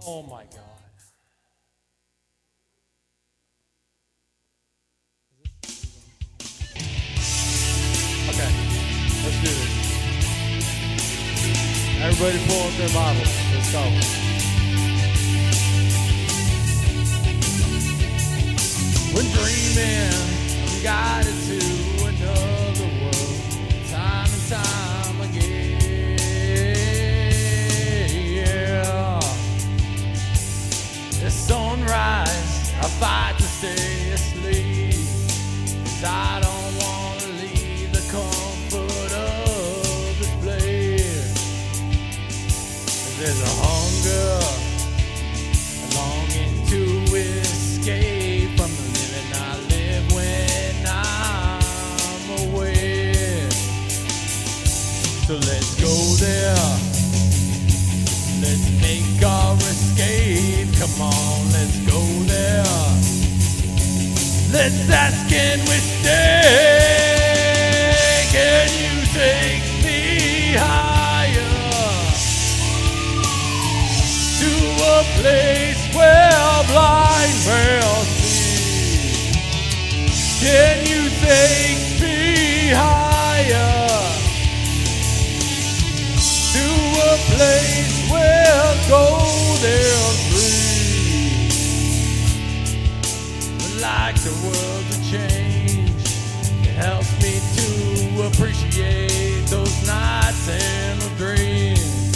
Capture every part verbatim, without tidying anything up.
Oh my God. Okay, let's do this. Everybody pull up their Bibles. Let's go. When dreaming, I'm guided to another world, time and time again. Yeah. The sunrise, I fight to stay asleep, 'cause I don't want to leave the comfort of this place. There's a hunger, a longing to escape from the living I live when I'm away. So let's go there, let's make our escape. Come on, let's go there. Let's ask, can we stay? Can you take me higher to a place where blind men see? Can you take me higher to a place where golden breeze? Like the world to change, it helps me to appreciate those nights and the dreams.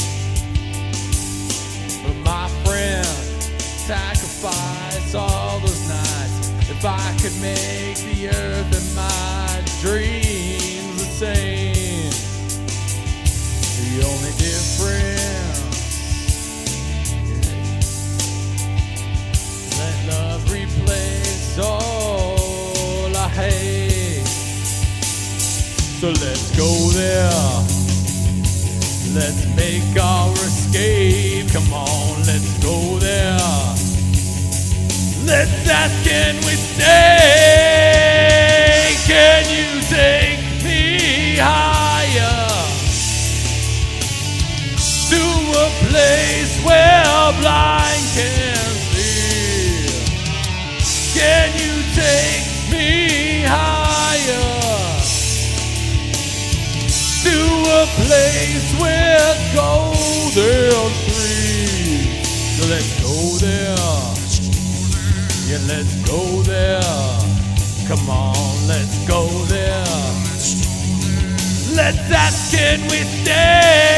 But my friend, sacrifice all those nights if I could make the earth and my dreams the same. The only difference, let love replace all I hate. So let's go there, let's make our escape. Come on, let's go there. Let's ask, can we stay? Can you take me higher to a place where blind can see? Can you take me higher to a place where golden trees? So let's go there. Yeah, let's go there. Come on, let's go there. Let's ask, can we stay?